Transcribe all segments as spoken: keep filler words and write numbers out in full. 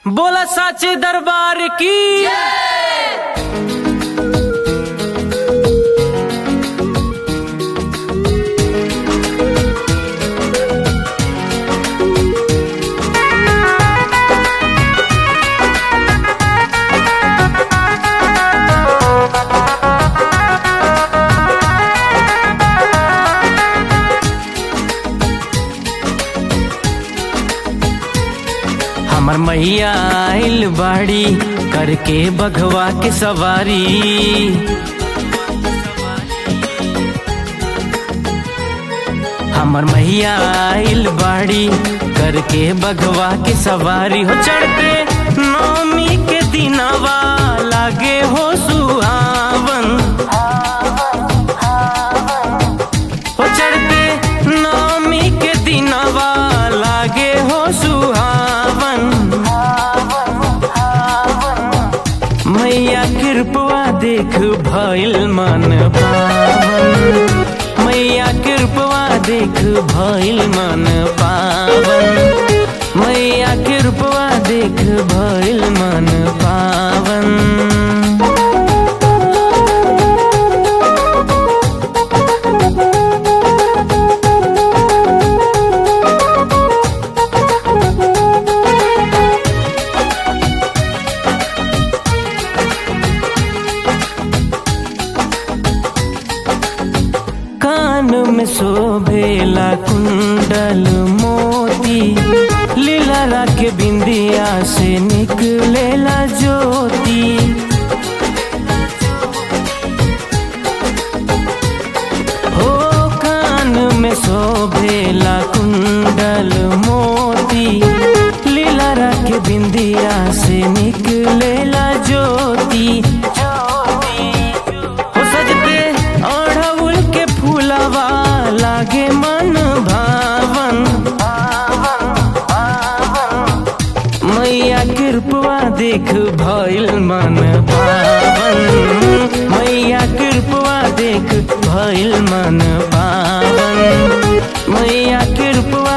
बोला साचे दरबार की हमर मैया आइल बाड़ी करके बघवा के सवारी। हमर मैया आइल बाड़ी करके बघवा के सवारी हो। चढ़ते नौमी के दिनवा लागे हो सुहावन, हो चढ़ते नौमी के दिनवा लागे हो सुहावन। मैया कृपा देख भइल मन पावन, मैया कृपा देख भइल मन पावन, मैया कृपा देख भइल मन पावन। कान में शोभेला कुंडल मोती, लीला के बिंदिया से निकलेला ज्योति। हो कान में शोभेला कुंडल मोती, लीला के बिंदिया से निकलेला ज्योति। हो सजते अड़हुल के फूलवा लागे मन भावन, मैया कृपा देख भइल मन पावन, मैया कृपा देख भइल मन पावन, मैया कृपा।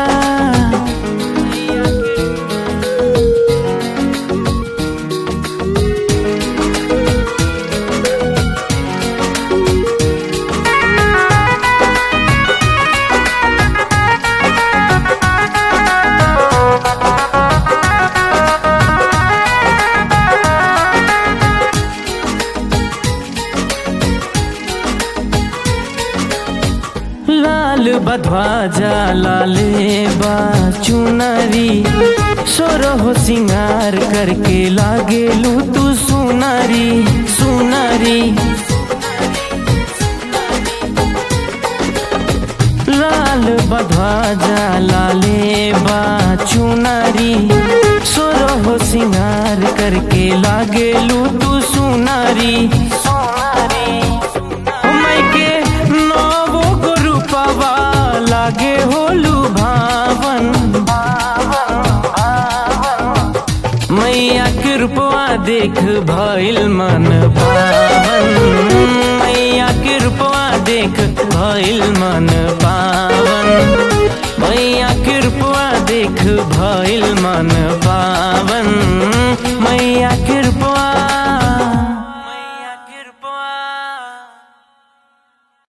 लाल बध्वाजा लाले बा चुनरी, सोरहो सिंगार करके लागेलू तू सुनरी सुनरी। लाल बध्वाजा लाले बा चुनरी, सोरहो सिंगार करके लागेलू तू सुनरी सुनरी। मैके नवो गुरुपवा लागे होलू भावन, मैया कृपा देख भइल मन पावन, मैया कृपा देख भइल मन पावन, मैया कृपा देख भइल मन पावन, मैया कृपा।